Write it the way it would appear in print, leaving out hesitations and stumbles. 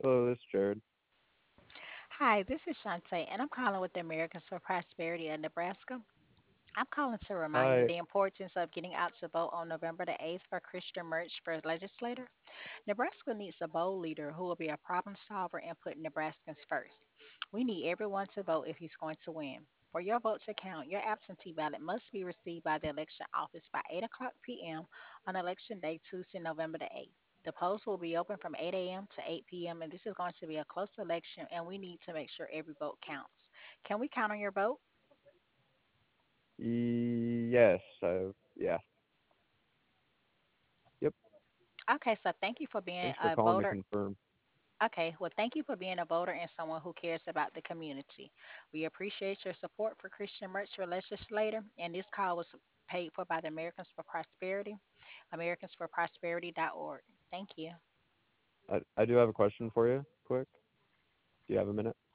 Hello, this is Jared. Hi, this is Shantae, and I'm calling with the Americans for Prosperity of Nebraska. I'm calling to remind you the Hi. importance of getting out to vote on November the 8th for Christian Merch for legislator. Nebraska needs a bold leader who will be a problem solver and put Nebraskans first. We need everyone to vote if he's going to win. For your vote to count, your absentee ballot must be received by the election office by 8 o'clock p.m. on election day, Tuesday, November the 8th. The polls will be open from 8 a.m. to 8 p.m., and this is going to be a close election, and we need to make sure every vote counts. Can we count on your vote? Yes. Yeah. Yep. Okay, so thank you for being Thanks for a calling to voter. confirm. Okay, well, thank you for being a voter and someone who cares about the community. We appreciate your support for Christian Merch for Legislator, and this call was paid for by the Americans for Prosperity, americansforprosperity.org. Thank you. I do have a question for you, quick. Do you have a minute?